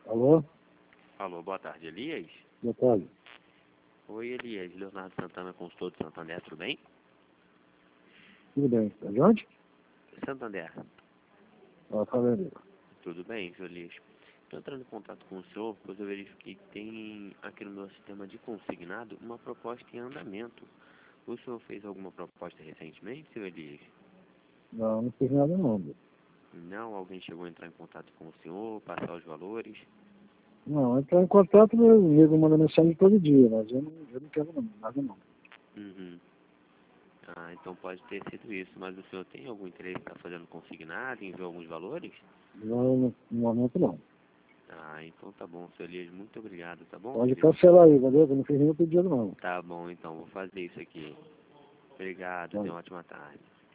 Alô? Alô, boa tarde, Elias. Boa tarde. Oi, Elias. Leonardo Santana, consultor de Santander, tudo bem? Tudo bem. Tá de onde? Santander, Fala aí. tudo bem, seu Elias? Estou entrando em contato com o senhor, pois eu verifiquei que tem aqui no meu sistema de consignado uma proposta em andamento. O senhor fez alguma proposta recentemente, seu Elias? Não, não fiz nada não. Não? Alguém chegou a entrar em contato com o senhor, passar os valores? Não, entrar em contato, meu amigo manda mensagem todo dia, mas eu não quero não, nada não. Uhum. Ah, então pode ter sido isso. Mas o senhor tem algum interesse em estar fazendo consignado, enviou alguns valores? Não, no momento não. Ah, então tá bom, seu Elias. Muito obrigado, tá bom, Pode querido? cancelar aí, valeu? Eu não fiz nenhum pedido não. Tá bom, então, vou fazer isso aqui. Obrigado, Tá. tenha uma ótima tarde.